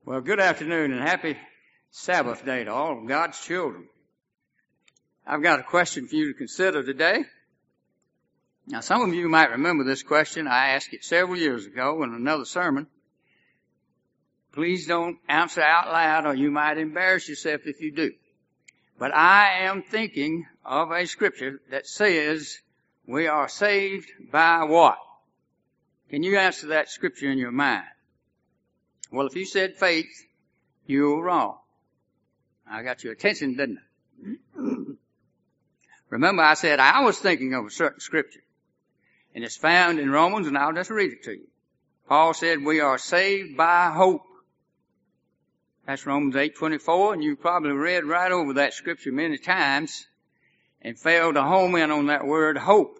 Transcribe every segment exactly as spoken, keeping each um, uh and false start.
Well, good afternoon and happy Sabbath day to all of God's children. I've got a question for you to consider today. Now, some of you might remember this question. I asked it several years ago in another sermon. Please don't answer out loud or you might embarrass yourself if you do. But I am thinking of a scripture that says we are saved by what? Can you answer that scripture in your mind? Well, if you said faith, you were wrong. I got your attention, didn't I? Remember, I said I was thinking of a certain scripture. And it's found in Romans, and I'll just read it to you. Paul said we are saved by hope. That's Romans eight twenty-four, and you probably read right over that scripture many times and failed to home in on that word hope.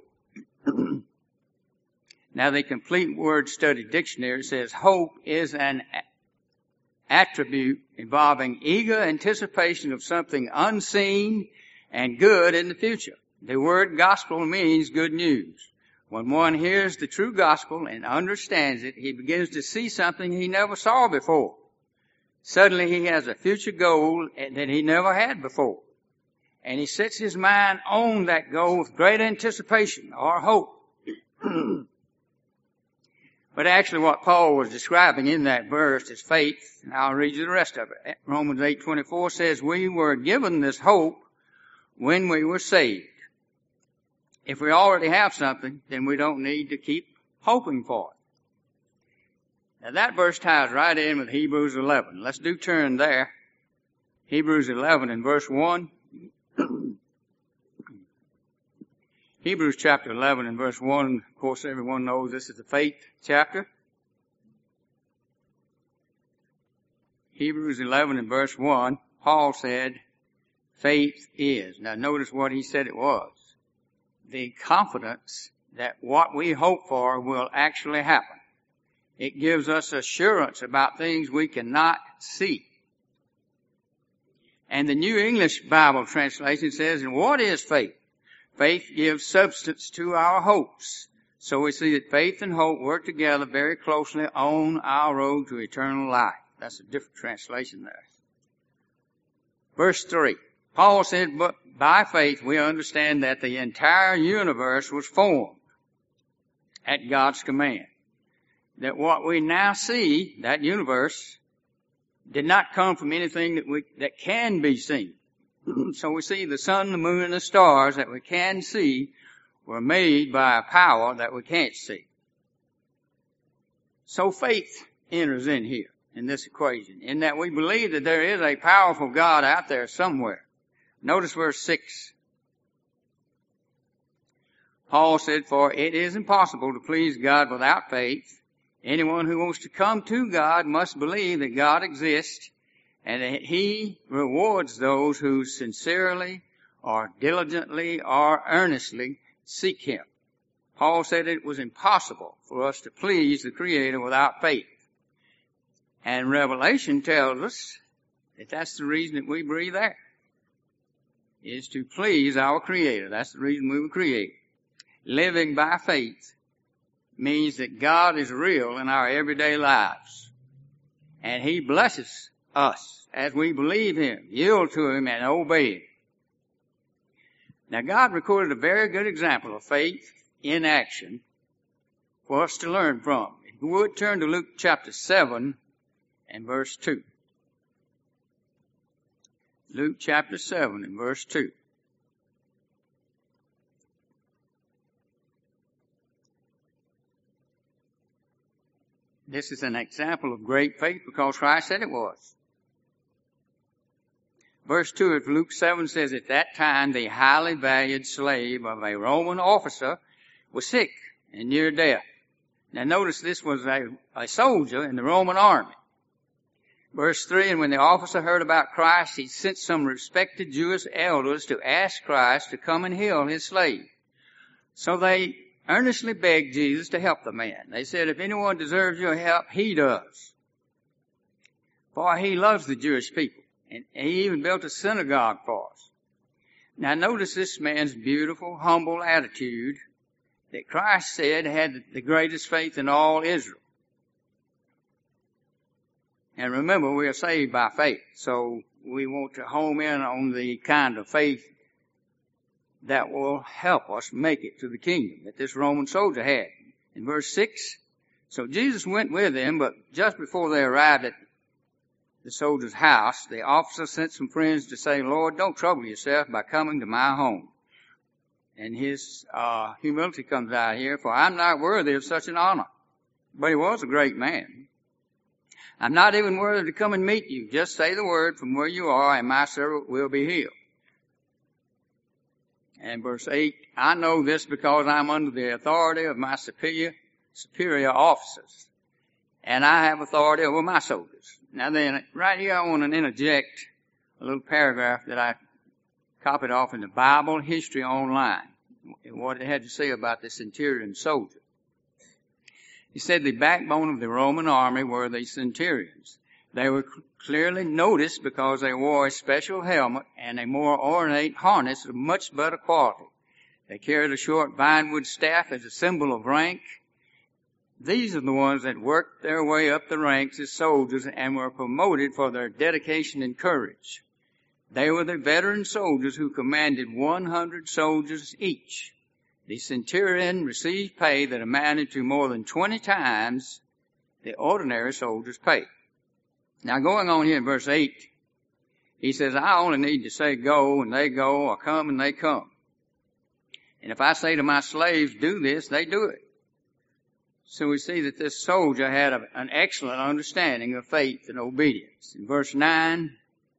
Now, the Complete Word Study Dictionary says hope is an attribute involving eager anticipation of something unseen and good in the future. The word gospel means good news. When one hears the true gospel and understands it, he begins to see something he never saw before. Suddenly he has a future goal that he never had before. And he sets his mind on that goal with great anticipation or hope. But actually what Paul was describing in that verse is faith, and I'll read you the rest of it. Romans eight twenty-four says, we were given this hope when we were saved. If we already have something, then we don't need to keep hoping for it. Now that verse ties right in with Hebrews eleven. Let's do turn there. Hebrews eleven and verse one. Hebrews chapter eleven and verse one, of course everyone knows this is the faith chapter. Hebrews eleven and verse one, Paul said, faith is. Now notice what he said it was. The confidence that what we hope for will actually happen. It gives us assurance about things we cannot see. And the New English Bible translation says, and what is faith? Faith gives substance to our hopes. So we see that faith and hope work together very closely on our road to eternal life. That's a different translation there. Verse three. Paul said, but by faith we understand that the entire universe was formed at God's command. That what we now see, that universe, did not come from anything that we, that can be seen. So we see the sun, the moon, and the stars that we can see were made by a power that we can't see. So faith enters in here, in this equation, in that we believe that there is a powerful God out there somewhere. Notice verse six. Paul said, for it is impossible to please God without faith. Anyone who wants to come to God must believe that God exists and that he rewards those who sincerely or diligently or earnestly seek him. Paul said it was impossible for us to please the Creator without faith. And Revelation tells us that that's the reason that we breathe air, is to please our Creator. That's the reason we were created. Living by faith means that God is real in our everyday lives. And he blesses us as we believe him, yield to him, and obey him. Now God recorded a very good example of faith in action for us to learn from. If you would turn to Luke chapter seven and verse two. Luke chapter seven and verse two. This is an example of great faith because Christ said it was. Verse two of Luke seven says, at that time the highly valued slave of a Roman officer was sick and near death. Now notice this was a, a soldier in the Roman army. Verse three, and when the officer heard about Christ, he sent some respected Jewish elders to ask Christ to come and heal his slave. So they earnestly begged Jesus to help the man. They said, if anyone deserves your help, he does. For he loves the Jewish people. And he even built a synagogue for us. Now notice this man's beautiful, humble attitude that Christ said had the greatest faith in all Israel. And remember, we are saved by faith. So we want to home in on the kind of faith that will help us make it to the kingdom that this Roman soldier had. In verse six, so Jesus went with them, but just before they arrived at the soldier's house, the officer sent some friends to say, Lord, don't trouble yourself by coming to my home. And his uh humility comes out here, for I'm not worthy of such an honor. But he was a great man. I'm not even worthy to come and meet you. Just say the word from where you are, and my servant will be healed. And verse eight, I know this because I'm under the authority of my superior, superior officers. And I have authority over my soldiers. Now then, right here I want to interject a little paragraph that I copied off in the Bible History Online, what it had to say about the centurion soldier. He said the backbone of the Roman army were the centurions. They were clearly noticed because they wore a special helmet and a more ornate harness of much better quality. They carried a short vinewood staff as a symbol of rank. These are the ones that worked their way up the ranks as soldiers and were promoted for their dedication and courage. They were the veteran soldiers who commanded one hundred soldiers each. The centurion received pay that amounted to more than twenty times the ordinary soldier's pay. Now going on here in verse eight, he says, I only need to say go and they go, or come and they come. And if I say to my slaves, do this, they do it. So we see that this soldier had a, an excellent understanding of faith and obedience. In verse nine,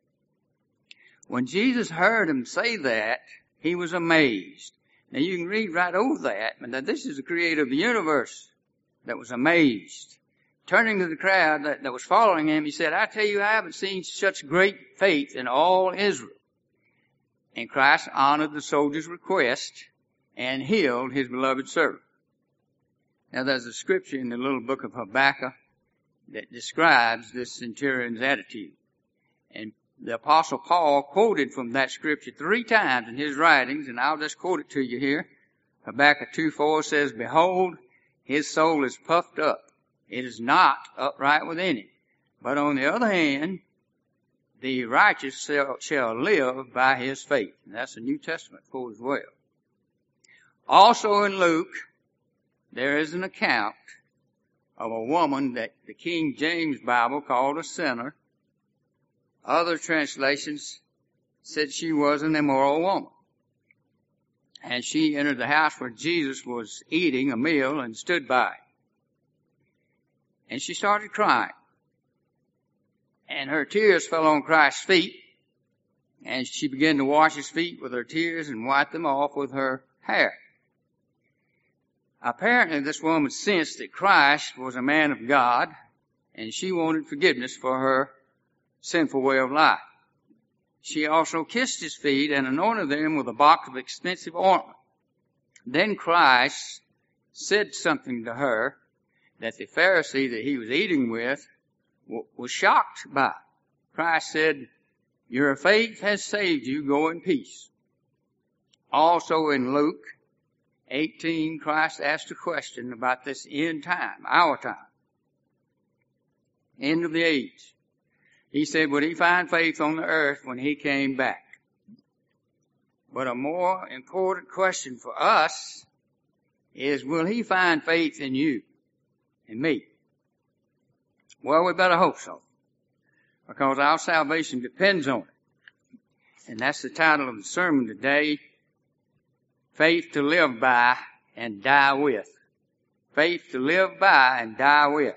when Jesus heard him say that, he was amazed. Now you can read right over that, but that this is the creator of the universe that was amazed. Turning to the crowd that, that was following him, he said, I tell you, I haven't seen such great faith in all Israel. And Christ honored the soldier's request and healed his beloved servant. Now there's a scripture in the little book of Habakkuk that describes this centurion's attitude. And the Apostle Paul quoted from that scripture three times in his writings, and I'll just quote it to you here. Habakkuk two four says, Behold, his soul is puffed up. It is not upright within him. But on the other hand, the righteous shall, shall live by his faith. And that's a New Testament quote as well. Also in Luke, there is an account of a woman that the King James Bible called a sinner. Other translations said she was an immoral woman. And she entered the house where Jesus was eating a meal and stood by. And she started crying. And her tears fell on Christ's feet. And she began to wash his feet with her tears and wipe them off with her hair. Apparently this woman sensed that Christ was a man of God, and she wanted forgiveness for her sinful way of life. She also kissed his feet and anointed them with a box of expensive ointment. Then Christ said something to her that the Pharisee that he was eating with was shocked by. Christ said, Your faith has saved you. Go in peace. Also in Luke eighteen, Christ asked a question about this end time, our time, end of the age. He said, would he find faith on the earth when he came back? But a more important question for us is, will he find faith in you and me? Well, we better hope so, because our salvation depends on it. And that's the title of the sermon today, Faith to Live By and Die With. Faith to live by and die with.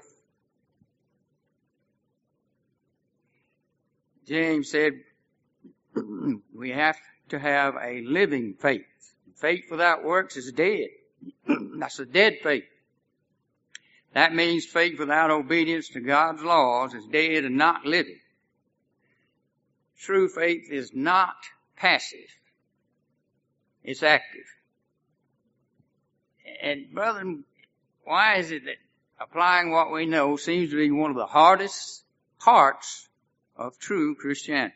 James said we have to have a living faith. Faith without works is dead. That's a dead faith. That means faith without obedience to God's laws is dead and not living. True faith is not passive. It's active. And brethren, why is it that applying what we know seems to be one of the hardest parts of true Christianity?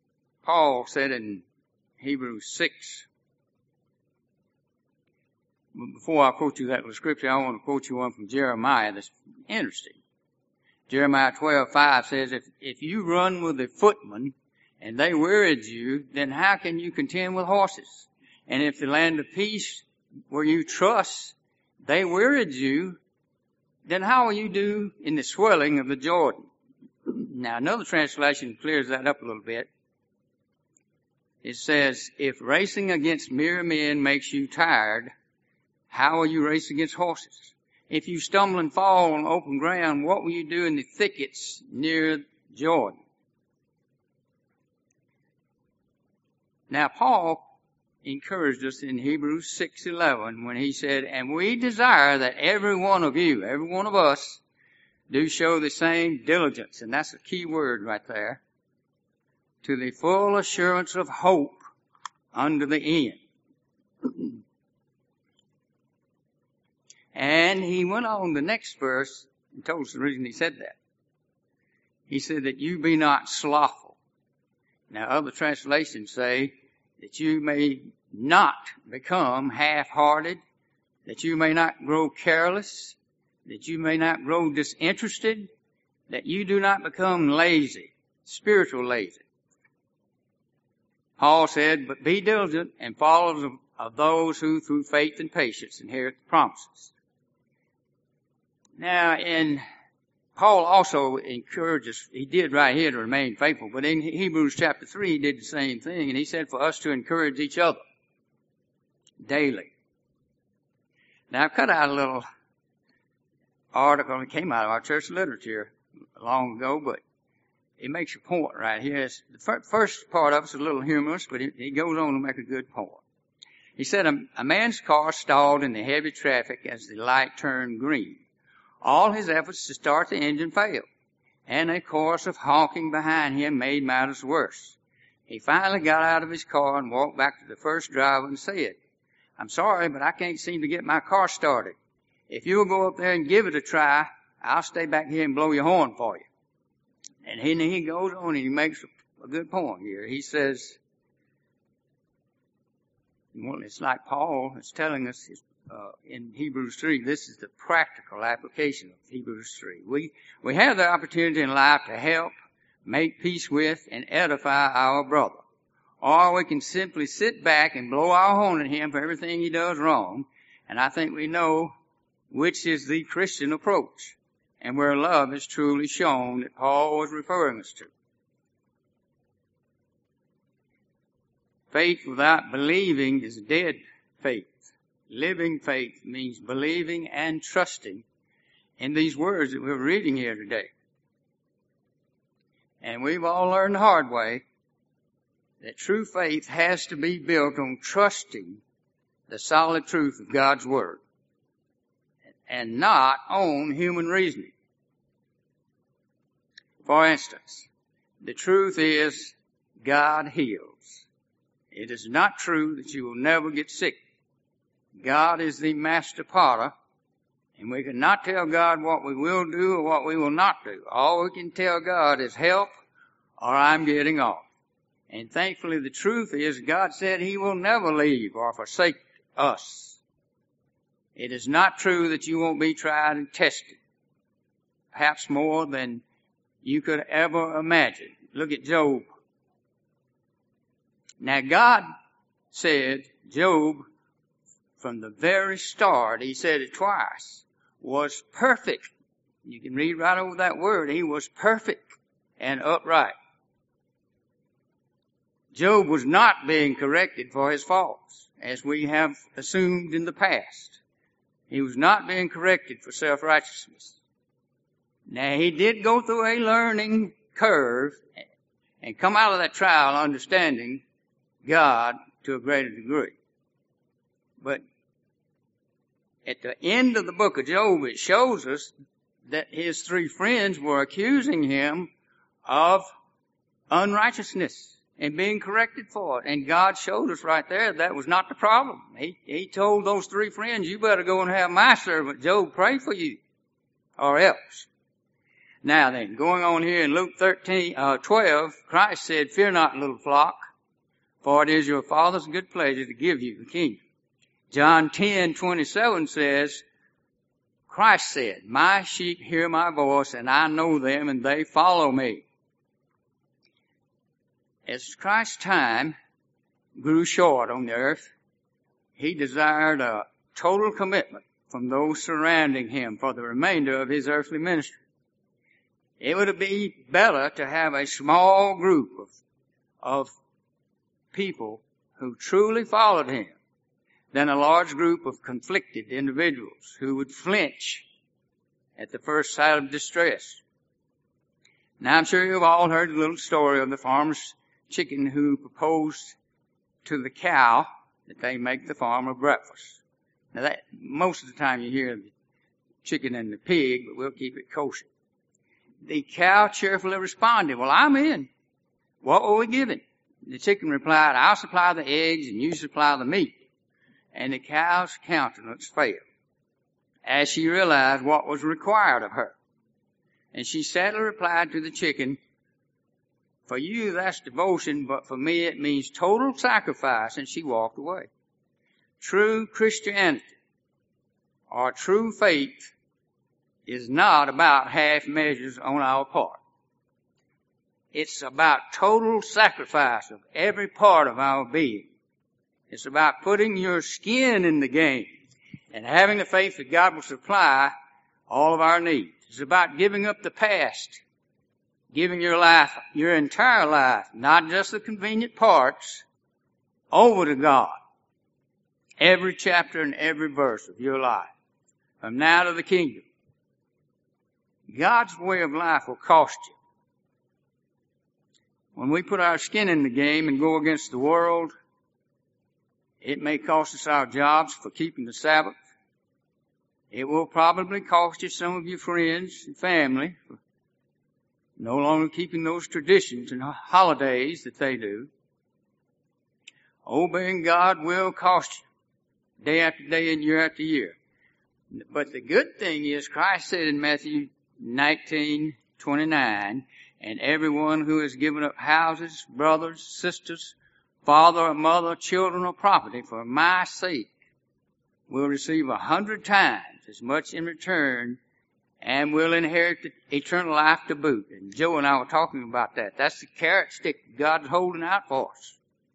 Paul said in Hebrews six, before I quote you that little scripture, I want to quote you one from Jeremiah that's interesting. Jeremiah twelve five says, if, if you run with a footman and they wearied you, then how can you contend with horses? And if the land of peace where you trust, they wearied you, then how will you do in the swelling of the Jordan? Now another translation clears that up a little bit. It says, if racing against mere men makes you tired, how will you race against horses? If you stumble and fall on open ground, what will you do in the thickets near Jordan? Now Paul encouraged us in Hebrews six eleven when he said, and we desire that every one of you, every one of us, do show the same diligence. And that's a key word right there. To the full assurance of hope unto the end. And he went on the next verse and told us the reason he said that. He said that you be not slothful. Now other translations say that you may not become half-hearted, that you may not grow careless, that you may not grow disinterested, that you do not become lazy, spiritual lazy. Paul said, but be diligent and followers of, of those who through faith and patience inherit the promises. Now, in Paul also encourages, he did right here to remain faithful, but in Hebrews chapter three, he did the same thing, and he said for us to encourage each other daily. Now, I've cut out a little article that came out of our church literature long ago, but it makes a point right here. It's, the first part of it's a little humorous, but it, it goes on to make a good point. He said, a, a man's car stalled in the heavy traffic as the light turned green. All his efforts to start the engine failed, and a chorus of honking behind him made matters worse. He finally got out of his car and walked back to the first driver and said, I'm sorry, but I can't seem to get my car started. If you'll go up there and give it a try, I'll stay back here and blow your horn for you. And he, he goes on and he makes a, a good point here. He says, well, it's like Paul is telling us uh, in Hebrews three, this is the practical application of Hebrews three. We, we have the opportunity in life to help, make peace with, and edify our brother. Or we can simply sit back and blow our horn at him for everything he does wrong. And I think we know which is the Christian approach, and where love is truly shown that Paul was referring us to. Faith without believing is dead faith. Living faith means believing and trusting in these words that we're reading here today. And we've all learned the hard way that true faith has to be built on trusting the solid truth of God's Word and not on human reasoning. For instance, the truth is God heals. It is not true that you will never get sick. God is the master potter, and we cannot tell God what we will do or what we will not do. All we can tell God is help or I'm getting off. And thankfully the truth is God said He will never leave or forsake us. It is not true that you won't be tried and tested, perhaps more than you could ever imagine. Look at Job. Now God said Job, from the very start, He said it twice, was perfect. You can read right over that word. He was perfect and upright. Job was not being corrected for his faults, as we have assumed in the past. He was not being corrected for self-righteousness. Now, he did go through a learning curve and come out of that trial understanding God to a greater degree. But at the end of the book of Job, it shows us that his three friends were accusing him of unrighteousness and being corrected for it. And God showed us right there that was not the problem. He, he told those three friends, you better go and have my servant Job pray for you, or else. Now then, going on here in Luke thirteen, uh, twelve, Christ said, fear not, little flock, for it is your Father's good pleasure to give you the kingdom. John ten twenty-seven says, Christ said, my sheep hear my voice, and I know them, and they follow me. As Christ's time grew short on the earth, he desired a total commitment from those surrounding him for the remainder of his earthly ministry. It would be better to have a small group of, of people who truly followed him than a large group of conflicted individuals who would flinch at the first sight of distress. Now, I'm sure you've all heard the little story of the farmer's chicken who proposed to the cow that they make the farmer breakfast. Now, that most of the time you hear the chicken and the pig, but we'll keep it kosher. The cow cheerfully responded, well, I'm in. What will we give him? The chicken replied, I'll supply the eggs and you supply the meat. And the cow's countenance failed as she realized what was required of her. And she sadly replied to the chicken, for you that's devotion, but for me it means total sacrifice, and she walked away. True Christianity, or true faith, is not about half measures on our part. It's about total sacrifice of every part of our being. It's about putting your skin in the game and having the faith that God will supply all of our needs. It's about giving up the past, giving your life, your entire life, not just the convenient parts, over to God. Every chapter and every verse of your life, from now to the kingdom. God's way of life will cost you. When we put our skin in the game and go against the world, it may cost us our jobs for keeping the Sabbath. It will probably cost you some of your friends and family for no longer keeping those traditions and holidays that they do. Obeying God will cost you day after day and year after year. But the good thing is Christ said in Matthew nineteen twenty-nine, and everyone who has given up houses, brothers, sisters, father or mother, children or property for my sake will receive a hundred times as much in return and will inherit the eternal life to boot. And Joe and I were talking about that. That's the carrot stick God's holding out for us.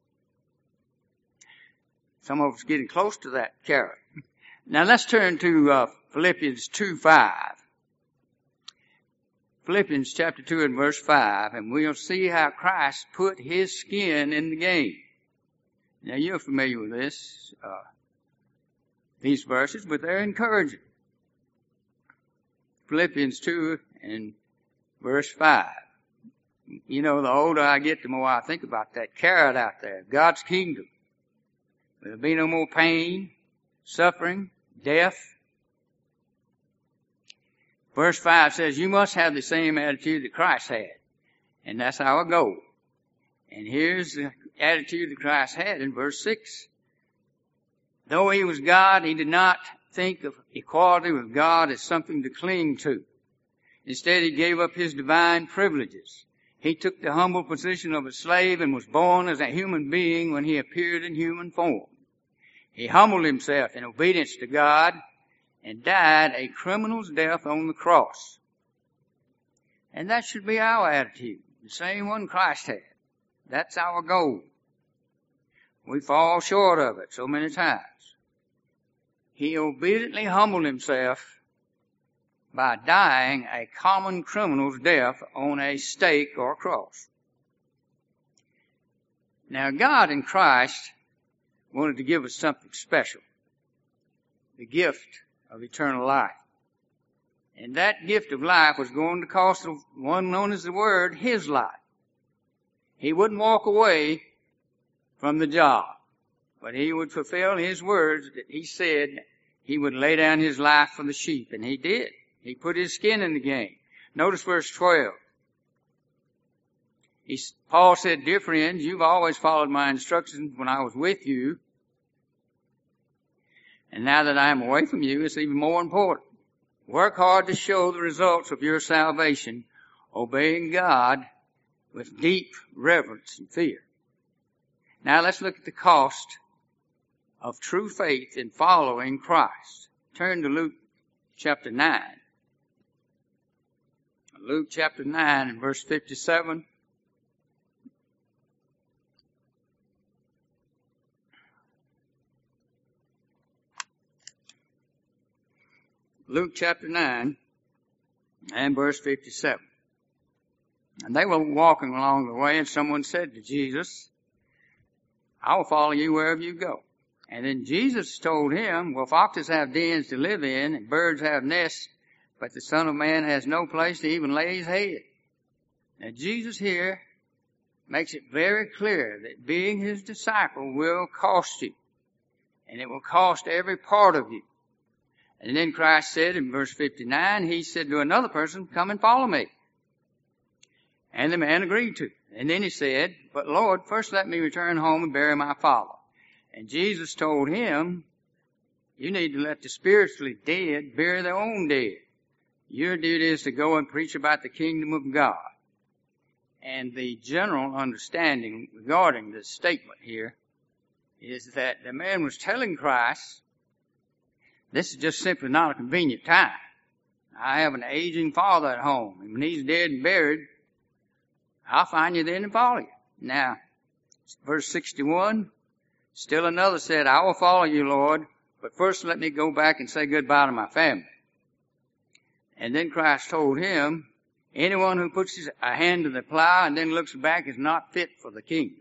Some of us getting close to that carrot. Now let's turn to uh, Philippians two five. Philippians chapter two and verse five, and we'll see how Christ put his skin in the game. Now you're familiar with this, uh, these verses, but they're encouraging. Philippians two and verse five. You know, the older I get, the more I think about that carrot out there, God's kingdom. There'll be no more pain, suffering, death. Verse five says, you must have the same attitude that Christ had. And that's our goal. And here's the attitude that Christ had in verse six. Though he was God, he did not think of equality with God as something to cling to. Instead, he gave up his divine privileges. He took the humble position of a slave and was born as a human being when he appeared in human form. He humbled himself in obedience to God and died a criminal's death on the cross. And that should be our attitude, the same one Christ had. That's our goal. We fall short of it so many times. He obediently humbled himself by dying a common criminal's death on a stake or cross. Now, God in Christ wanted to give us something special, the gift of eternal life. And that gift of life was going to cost the one known as the Word his life. He wouldn't walk away from the job, but he would fulfill his words that he said he would lay down his life for the sheep, and he did. He put his skin in the game. Notice verse twelve. He, Paul said, dear friends, you've always followed my instructions when I was with you. And now that I am away from you, it's even more important. Work hard to show the results of your salvation, obeying God with deep reverence and fear. Now let's look at the cost of true faith in following Christ. Turn to Luke chapter nine. Luke chapter nine and verse fifty-seven. Luke chapter nine and verse fifty-seven. And they were walking along the way, and someone said to Jesus, I will follow you wherever you go. And then Jesus told him, well, foxes have dens to live in, and birds have nests, but the Son of Man has no place to even lay his head. Now Jesus here makes it very clear that being his disciple will cost you. And it will cost every part of you. And then Christ said in verse fifty-nine, he said to another person, come and follow me. And the man agreed to. And then he said, but Lord, first let me return home and bury my father. And Jesus told him, you need to let the spiritually dead bury their own dead. Your duty is to go and preach about the kingdom of God. And the general understanding regarding this statement here is that the man was telling Christ, this is just simply not a convenient time. I have an aging father at home, and when he's dead and buried, I'll find you then and follow you. Now, verse sixty-one, still another said, I will follow you, Lord, but first let me go back and say goodbye to my family. And then Christ told him, anyone who puts his, a hand to the plow and then looks back is not fit for the kingdom.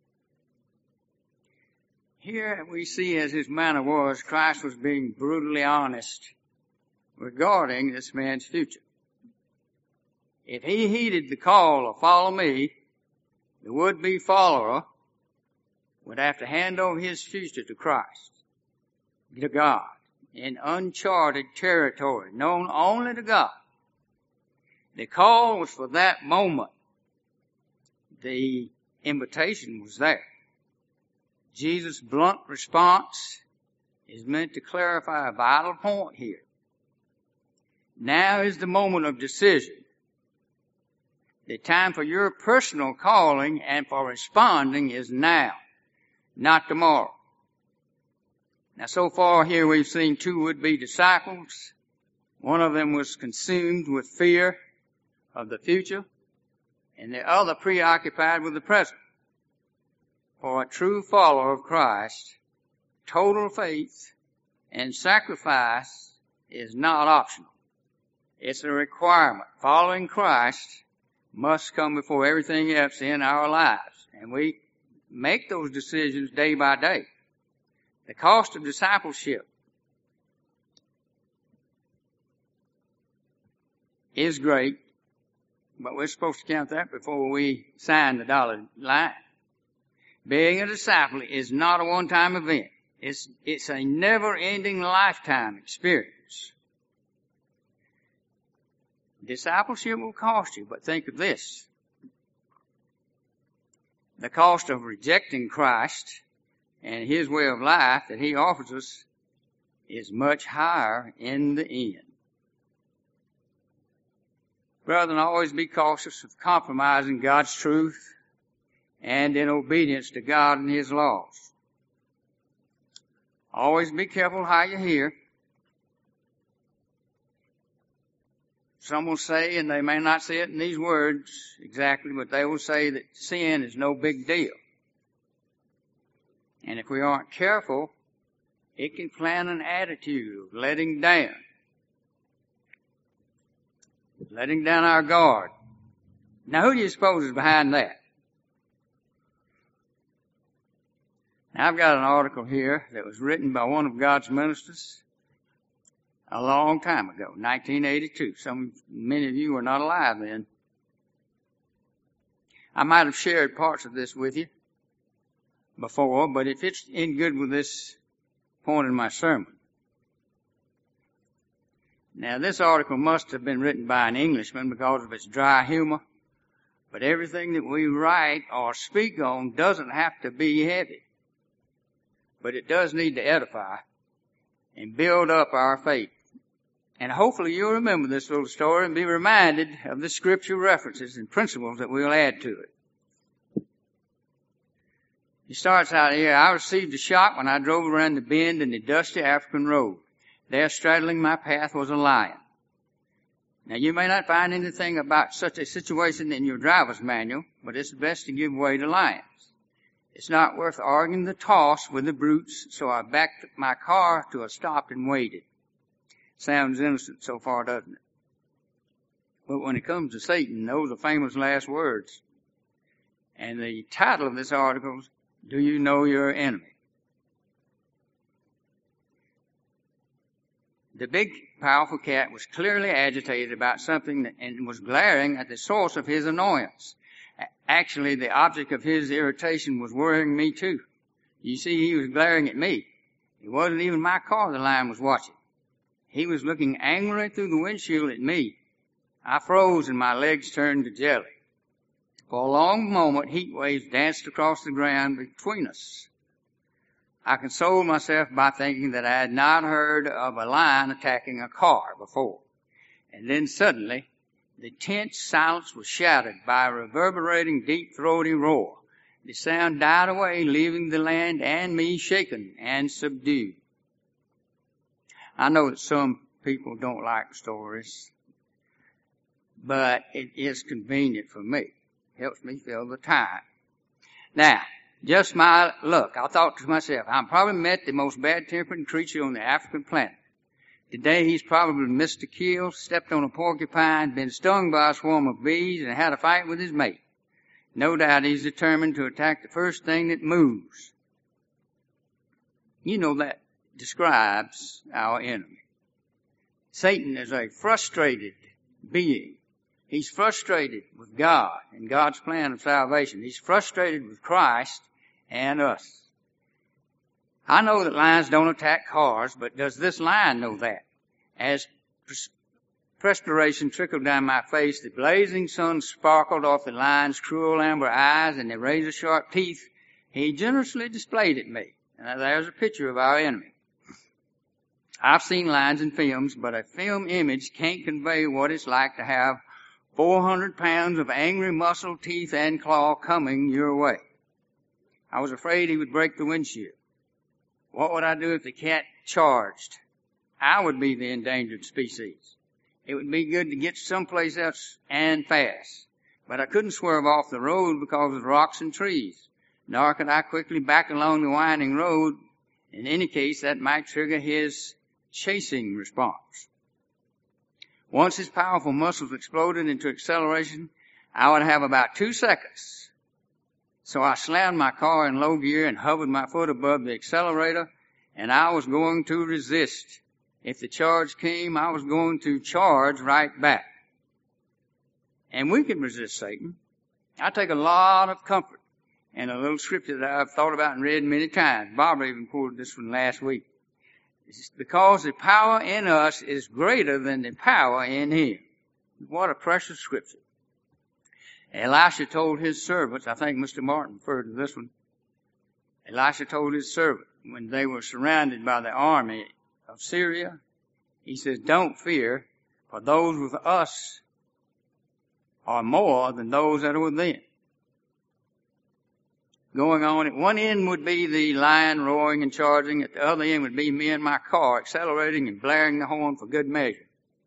Here we see, as his manner was, Christ was being brutally honest regarding this man's future. If he heeded the call of follow me, the would-be follower would have to hand over his future to Christ, to God, in uncharted territory, known only to God. The call was for that moment. The invitation was there. Jesus' blunt response is meant to clarify a vital point here. Now is the moment of decision. The time for your personal calling and for responding is now, not tomorrow. Now, so far here we've seen two would-be disciples. One of them was consumed with fear of the future, and the other preoccupied with the present. For a true follower of Christ, total faith and sacrifice is not optional. It's a requirement. Following Christ must come before everything else in our lives. And we make those decisions day by day. The cost of discipleship is great, but we're supposed to count that before we sign the dotted line. Being a disciple is not a one-time event. It's, it's a never-ending lifetime experience. Discipleship will cost you, but think of this. The cost of rejecting Christ and his way of life that he offers us is much higher in the end. Brethren, always be cautious of compromising God's truth and in obedience to God and his laws. Always be careful how you hear. Some will say, and they may not say it in these words exactly, but they will say that sin is no big deal. And if we aren't careful, it can plant an attitude of letting down. Letting down our guard. Now, who do you suppose is behind that? Now, I've got an article here that was written by one of God's ministers a long time ago, nineteen eighty-two. Some, many of you were not alive then. I might have shared parts of this with you before, but it fits in good with this point in my sermon. Now, this article must have been written by an Englishman because of its dry humor, but everything that we write or speak on doesn't have to be heavy. But it does need to edify and build up our faith. And hopefully you'll remember this little story and be reminded of the scripture references and principles that we'll add to it. He starts out here, I received a shock when I drove around the bend in the dusty African road. There straddling my path was a lion. Now you may not find anything about such a situation in your driver's manual, but it's best to give way to lions. It's not worth arguing the toss with the brutes, so I backed my car to a stop and waited. Sounds innocent so far, doesn't it? But when it comes to Satan, those are famous last words. And the title of this article is, Do You Know Your Enemy? The big, powerful cat was clearly agitated about something and was glaring at the source of his annoyance. Actually, the object of his irritation was worrying me too. You see, he was glaring at me. It wasn't even my car the lion was watching. He was looking angrily through the windshield at me. I froze and my legs turned to jelly. For a long moment, heat waves danced across the ground between us. I consoled myself by thinking that I had not heard of a lion attacking a car before. And then suddenly, the tense silence was shattered by a reverberating, deep-throaty roar. The sound died away, leaving the land and me shaken and subdued. I know that some people don't like stories, but it is convenient for me. It helps me fill the time. Now, just my luck. I thought to myself, I probably met the most bad-tempered creature on the African planet. Today he's probably missed a kill, stepped on a porcupine, been stung by a swarm of bees, and had a fight with his mate. No doubt he's determined to attack the first thing that moves. You know, that describes our enemy. Satan is a frustrated being. He's frustrated with God and God's plan of salvation. He's frustrated with Christ and us. I know that lions don't attack cars, but does this lion know that? As perspiration trickled down my face, the blazing sun sparkled off the lion's cruel amber eyes and the razor-sharp teeth he generously displayed at me. And there's a picture of our enemy. I've seen lions in films, but a film image can't convey what it's like to have four hundred pounds of angry muscle, teeth, and claw coming your way. I was afraid he would break the windshield. What would I do if the cat charged? I would be the endangered species. It would be good to get someplace else and fast. But I couldn't swerve off the road because of rocks and trees. Nor could I quickly back along the winding road. In any case, that might trigger his chasing response. Once his powerful muscles exploded into acceleration, I would have about two seconds. So I slammed my car in low gear and hovered my foot above the accelerator, and I was going to resist. If the charge came, I was going to charge right back. And we can resist Satan. I take a lot of comfort in a little scripture that I've thought about and read many times. Barbara even quoted this one last week. It's because the power in us is greater than the power in him. What a precious scripture. Elisha told his servants, I think Mister Martin referred to this one. Elisha told his servant when they were surrounded by the army of Syria, he says, don't fear, for those with us are more than those that are with them. Going on, at one end would be the lion roaring and charging. At the other end would be me and my car accelerating and blaring the horn for good measure.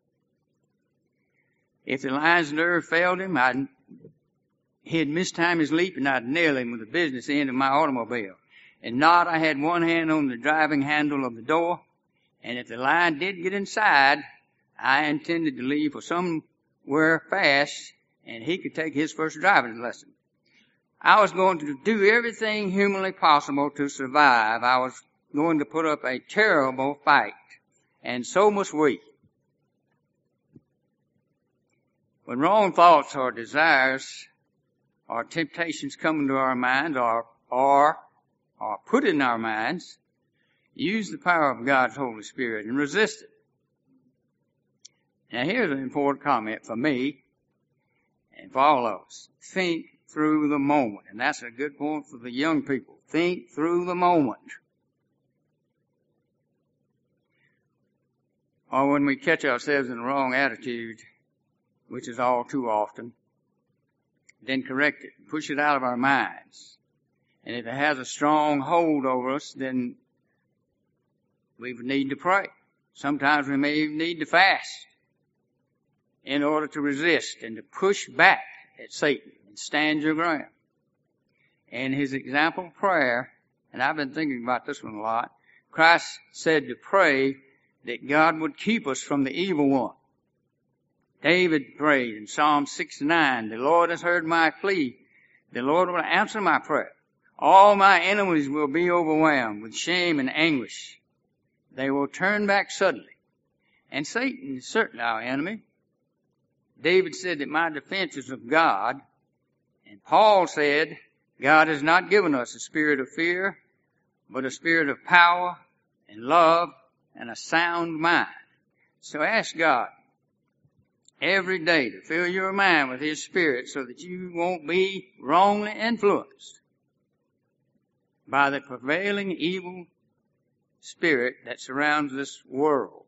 If the lion's nerve failed him, I'd, he'd mistime his leap and I'd nail him with the business end of my automobile. And not, I had one hand on the driving handle of the door, and if the lion did get inside, I intended to leave for somewhere fast, and he could take his first driving lesson. I was going to do everything humanly possible to survive. I was going to put up a terrible fight, and so must we. When wrong thoughts or desires or temptations come into our minds or, or are put in our minds, use the power of God's Holy Spirit and resist it. Now here's an important comment for me and for all of us. Think through the moment. And that's a good point for the young people. Think through the moment. Or when we catch ourselves in the wrong attitude, which is all too often, then correct it. Push it out of our minds. And if it has a strong hold over us, then we would need to pray. Sometimes we may even need to fast in order to resist and to push back at Satan and stand your ground. And his example of prayer, and I've been thinking about this one a lot, Christ said to pray that God would keep us from the evil one. David prayed in Psalm sixty-nine, the Lord has heard my plea. The Lord will answer my prayer. All my enemies will be overwhelmed with shame and anguish. They will turn back suddenly. And Satan is certainly our enemy. David said that my defense is of God. And Paul said, God has not given us a spirit of fear, but a spirit of power and love and a sound mind. So ask God every day to fill your mind with His Spirit so that you won't be wrongly influenced by the prevailing evil spirit that surrounds this world.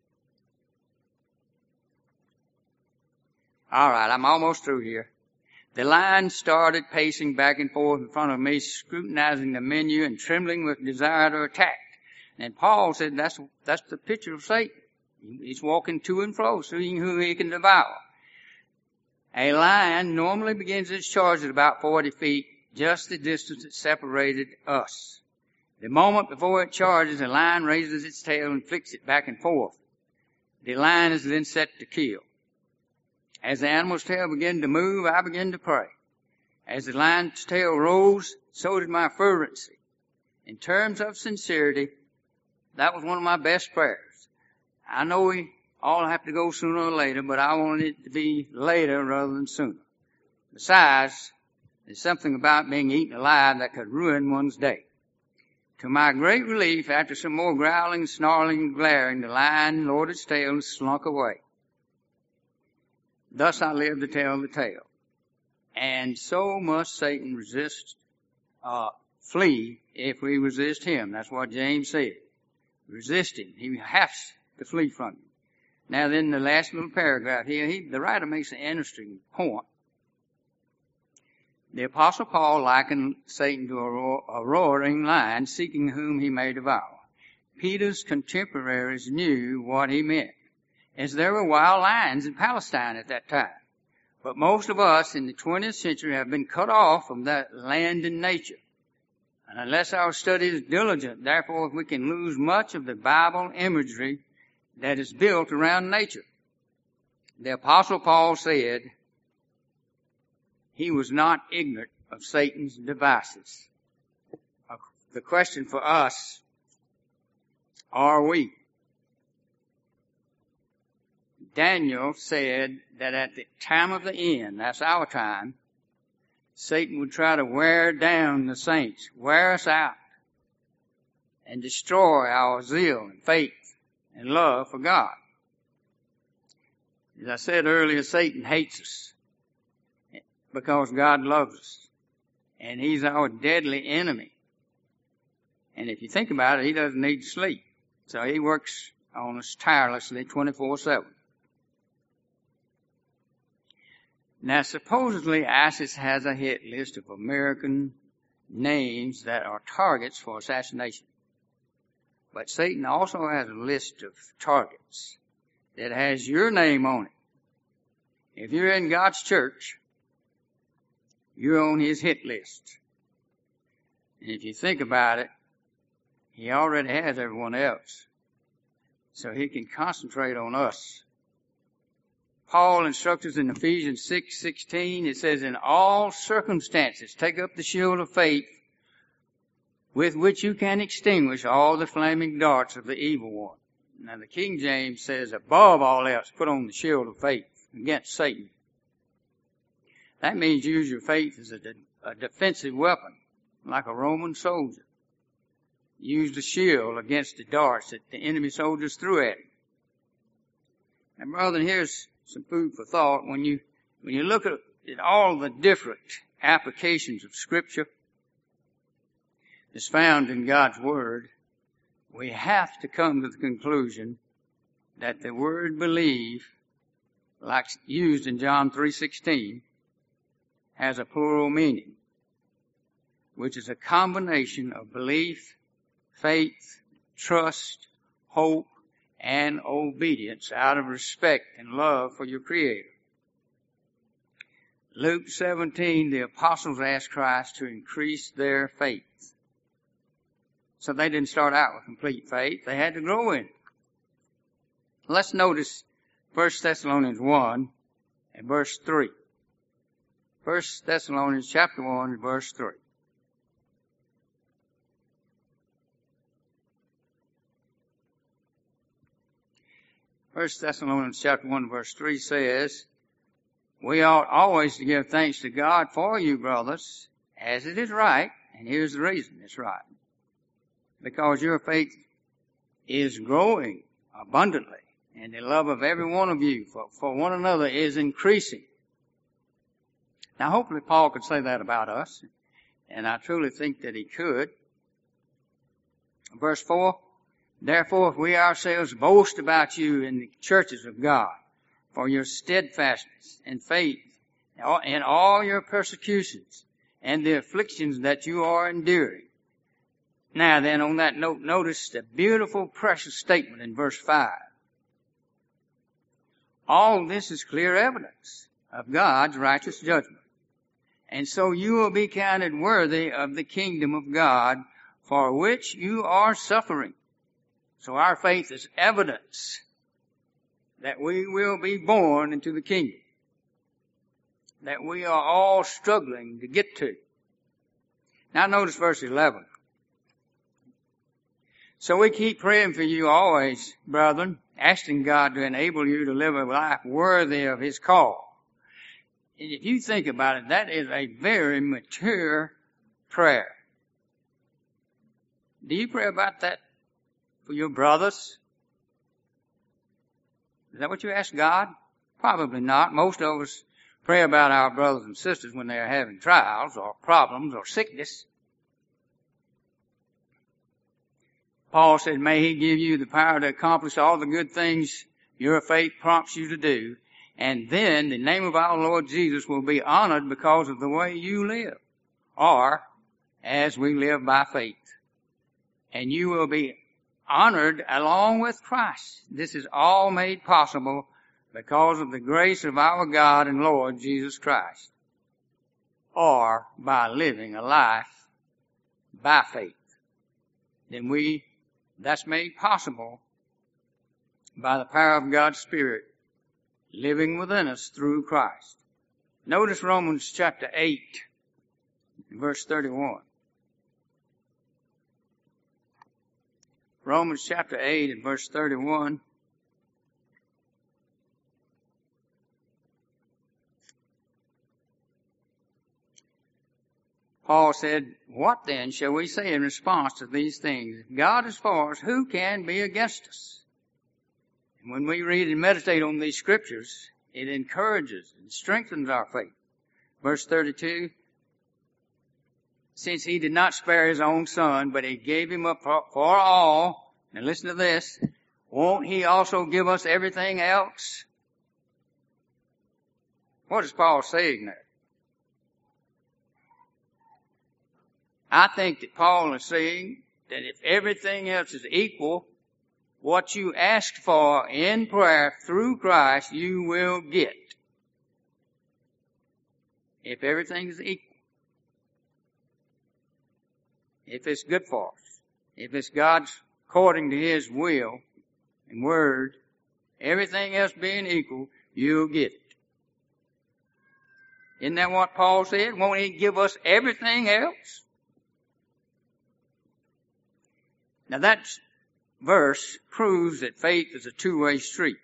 All right, I'm almost through here. The lion started pacing back and forth in front of me, scrutinizing the menu and trembling with desire to attack. And Paul said that's that's the picture of Satan. He's walking to and fro, seeing who he can devour. A lion normally begins its charge at about forty feet, just the distance that separated us. The moment before it charges, the lion raises its tail and flicks it back and forth. The lion is then set to kill. As the animal's tail began to move, I began to pray. As the lion's tail rose, so did my fervency. In terms of sincerity, that was one of my best prayers. I know we all have to go sooner or later, but I wanted it to be later rather than sooner. Besides, there's something about being eaten alive that could ruin one's day. To my great relief, after some more growling, snarling, and glaring, the lion lowered its tail and slunk away. Thus I lived to tell the tale. And so must Satan resist, uh, flee if we resist him. That's what James said. Resist him. He has to flee from you. Now then, the last little paragraph here, he, the writer makes an interesting point. The Apostle Paul likened Satan to a, roar, a roaring lion seeking whom he may devour. Peter's contemporaries knew what he meant, as there were wild lions in Palestine at that time. But most of us in the twentieth century have been cut off from that land and nature. And unless our study is diligent, therefore we can lose much of the Bible imagery that is built around nature. The Apostle Paul said he was not ignorant of Satan's devices. The question for us, are we? Daniel said that at the time of the end, that's our time, Satan would try to wear down the saints, wear us out, and destroy our zeal and faith and love for God. As I said earlier, Satan hates us because God loves us, and he's our deadly enemy. And if you think about it, he doesn't need sleep, so he works on us tirelessly twenty-four seven. Now, supposedly ISIS has a hit list of American names that are targets for assassination. But Satan also has a list of targets that has your name on it. If you're in God's church, you're on his hit list. And if you think about it, he already has everyone else. So he can concentrate on us. Paul instructs us in Ephesians six sixteen, it says, in all circumstances, take up the shield of faith with which you can extinguish all the flaming darts of the evil one. Now the King James says, above all else, put on the shield of faith against Satan. That means use your faith as a, de- a defensive weapon, like a Roman soldier. Use the shield against the darts that the enemy soldiers threw at him. Now, brother, here's some food for thought. When you when you look at, at all the different applications of Scripture that's found in God's Word, we have to come to the conclusion that the word believe, like used in John three sixteen, has a plural meaning. which is a combination of belief, faith, trust, hope, and obedience out of respect and love for your Creator. Luke seventeen, the apostles asked Christ to increase their faith. So they didn't start out with complete faith. They had to grow in it. Let's notice First Thessalonians one and verse three. First Thessalonians chapter one and verse three. First Thessalonians chapter one verse three says, we ought always to give thanks to God for you, brothers, as it is right. And here's the reason it's right. Because your faith is growing abundantly, and the love of every one of you for, for one another is increasing. Now hopefully Paul could say that about us, and I truly think that he could. Verse four, therefore, if we ourselves boast about you in the churches of God, for your steadfastness and faith in all your persecutions and the afflictions that you are enduring. Now then, on that note, notice the beautiful, precious statement in verse five. All this is clear evidence of God's righteous judgment. And so you will be counted worthy of the kingdom of God, for which you are suffering. So our faith is evidence that we will be born into the kingdom, that we are all struggling to get to. Now notice verse eleven. So we keep praying for you always, brethren, asking God to enable you to live a life worthy of His call. And if you think about it, that is a very mature prayer. Do you pray about that for your brothers? Is that what you ask God? Probably not. Most of us pray about our brothers and sisters when they are having trials or problems or sickness. Paul said, may He give you the power to accomplish all the good things your faith prompts you to do, and then the name of our Lord Jesus will be honored because of the way you live, or as we live by faith. And you will be honored along with Christ. This is all made possible because of the grace of our God and Lord Jesus Christ, or by living a life by faith. Then we, that's made possible by the power of God's Spirit living within us through Christ. Notice Romans chapter eight, verse thirty-one. Romans chapter eight and verse thirty-one. Paul said, what then shall we say in response to these things? If God is for us, who can be against us? And when we read and meditate on these scriptures, it encourages and strengthens our faith. Verse thirty-two, since He did not spare His own Son, but He gave Him up for, for all, and listen to this, won't He also give us everything else? What is Paul saying there? I think that Paul is saying that if everything else is equal, what you asked for in prayer through Christ, you will get. If everything is equal. If it's good for us. If it's God's according to His will and word, everything else being equal, you'll get it. Isn't that what Paul said? Won't He give us everything else? Now that verse proves that faith is a two-way street.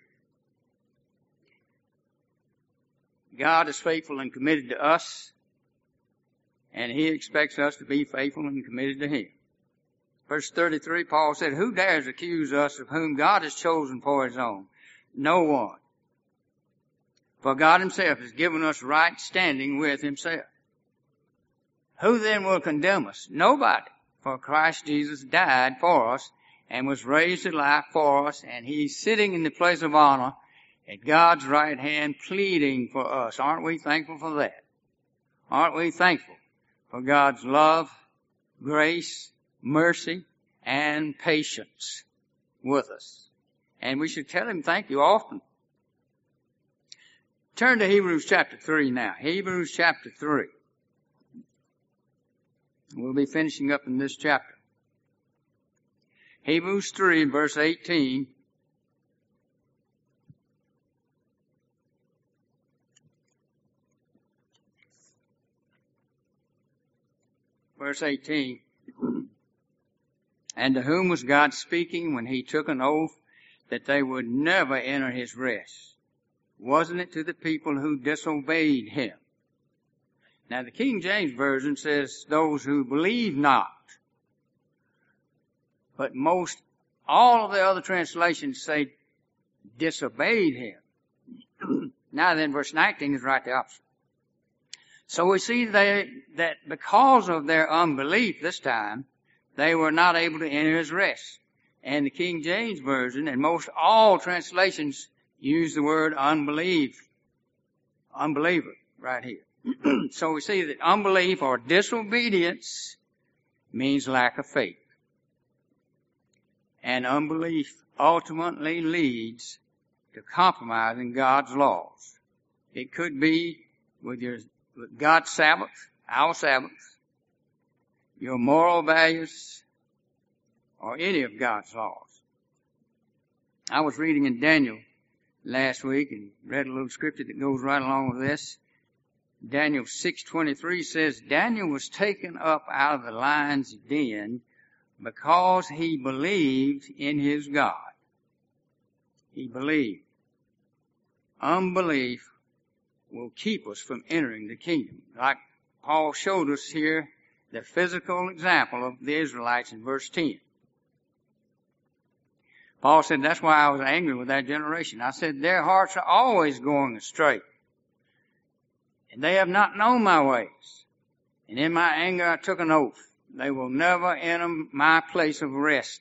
God is faithful and committed to us, and He expects us to be faithful and committed to Him. Verse thirty-three, Paul said, who dares accuse us of whom God has chosen for His own? No one. For God Himself has given us right standing with Himself. Who then will condemn us? Nobody. For Christ Jesus died for us and was raised to life for us, and He's sitting in the place of honor at God's right hand pleading for us. Aren't we thankful for that? Aren't we thankful for God's love grace, mercy, and patience with us. And we should tell him thank you often. Turn to Hebrews chapter three now. Hebrews chapter three. We'll be finishing up in this chapter. Hebrews three, verse eighteen. Verse eighteen. And to whom was God speaking when he took an oath that they would never enter his rest? Wasn't it to the people who disobeyed him? Now the King James Version says those who believe not. But most, all of the other translations say disobeyed him. Now then, verse nineteen is right the opposite. So we see they, that because of their unbelief this time, they were not able to enter his rest. And the King James Version and most all translations use the word unbelief, unbeliever right here. So we see that unbelief or disobedience means lack of faith. And unbelief ultimately leads to compromising God's laws. It could be with your with God's Sabbath, our Sabbath, your moral values, or any of God's laws. I was reading in Daniel last week and read a little scripture that goes right along with this. Daniel six twenty-three says, Daniel was taken up out of the lion's den because he believed in his God. He believed. Unbelief will keep us from entering the kingdom. Like Paul showed us here, the physical example of the Israelites in verse ten. Paul said, that's why I was angry with that generation. I said, their hearts are always going astray, and they have not known my ways. And in my anger I took an oath. They will never enter my place of rest.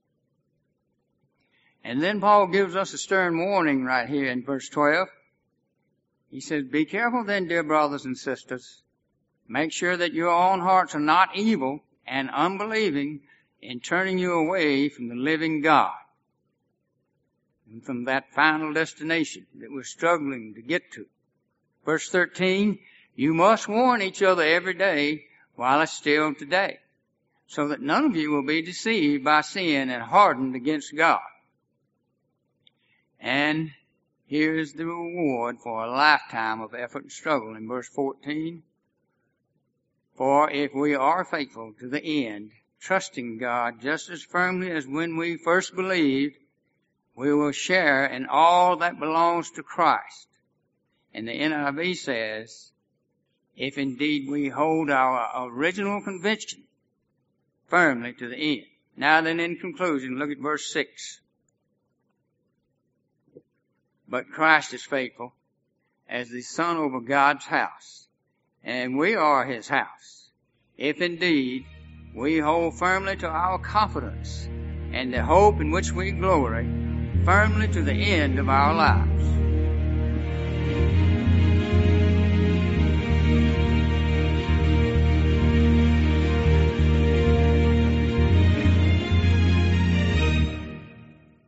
And then Paul gives us a stern warning right here in verse twelve. He says, be careful then, dear brothers and sisters. Make sure that your own hearts are not evil and unbelieving in turning you away from the living God and from that final destination that we're struggling to get to. Verse thirteen, you must warn each other every day while it's still today, so that none of you will be deceived by sin and hardened against God. And here's the reward for a lifetime of effort and struggle in verse fourteen. For if we are faithful to the end, trusting God just as firmly as when we first believed, we will share in all that belongs to Christ. And the N I V says, if indeed we hold our original conviction firmly to the end. Now then, in conclusion, look at verse six. But Christ is faithful as the Son over God's house, and we are his house, if indeed we hold firmly to our confidence and the hope in which we glory, firmly to the end of our lives.